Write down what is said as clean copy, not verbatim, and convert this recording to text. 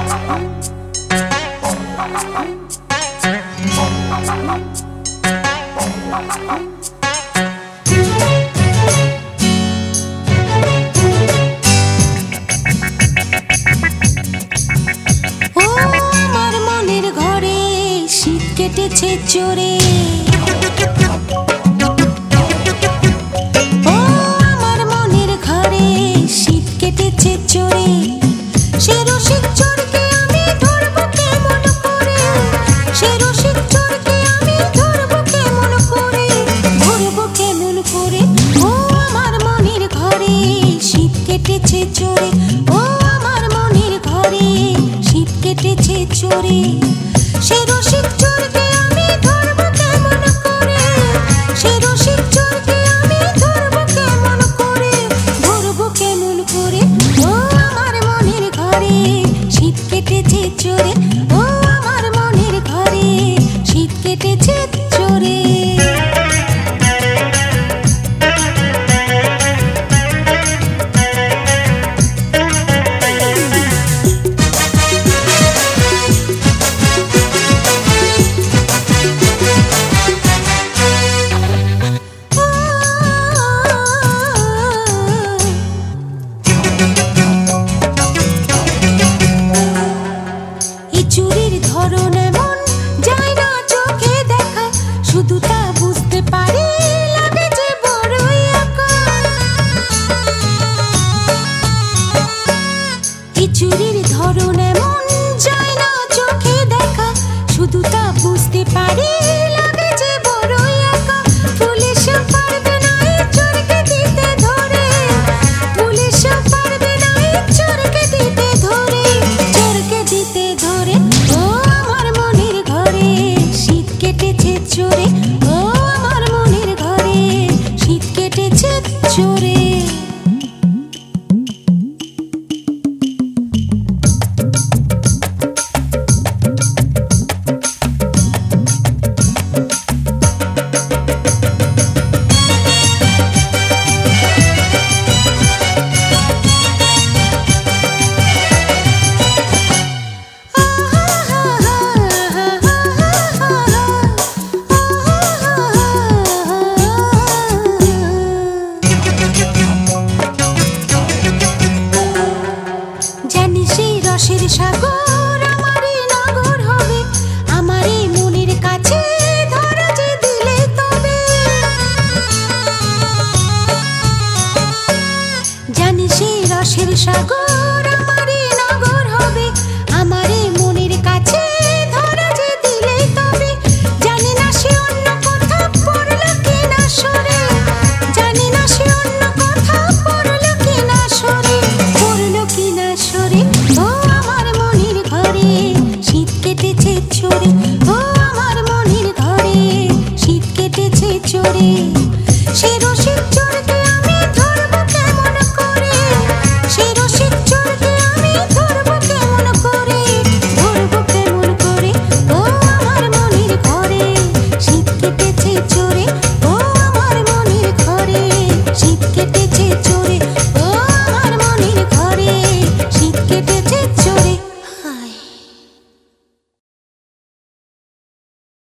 কেটেছে চোরে ও আমার মনের ঘরে শীত কেটেছে চোরে সে রসিক চোরকে আমি ধরবো কেমন করে সে রসিক চোরকে আমি ধরবো কেমন করে ধরবো কেমন করে ও আমার মনের ঘরে শীত কেটেছে চোরে ও আমার মনের ঘরে শীত কেটেছে চোরে সে রসিক চোরকে আমি ধরবো কেমন করে সে রসিক চোরকে আমি ধরবো কেমন করে ধরবো কেমন করে ও আমার মনের ঘরে শীত কেটেছে চোরে ও আমার মনের ঘরে শীত কেটেছে চোরে চুরির ধরন এমন যায় না চোখে দেখা শুধু তা বুঝতে পারি লাগে যে বড়ই একা এই চুরির ধরন এমন যায় না চোখে দেখা শুধু তা বুঝতে পারি লাগে যে বড়ই একা পুলিশ পারবে না এই চোরকে দিতে ধরে পুলিশ পারবে না এই চোরকে দিতে ধরে চোরকে দিতে ধরে ও আমার মনের ঘরে শীত কেটেছে চোরে ও আমার মনের ঘরে শীত কেটেছে চোরে রসের সাগর আমারই নগর হবে আমারই মনের কাছে ধরা যে দিলে তবে জানি সেই রসের সাগর আমারই নগর হবে আমারই মনের কাছে ধরা যে দিলে তবে জানি না সে অন্য কথা পড়ল কিনা সরে জানি না সে অন্য কথা পড়ল কিনা সরে পড়ল কিনা সরে ও আমার মনের ঘরে শীত কেটেছে চোরে ও আমার মনের ঘরে শীত কেটেছে চোরে সে রসিক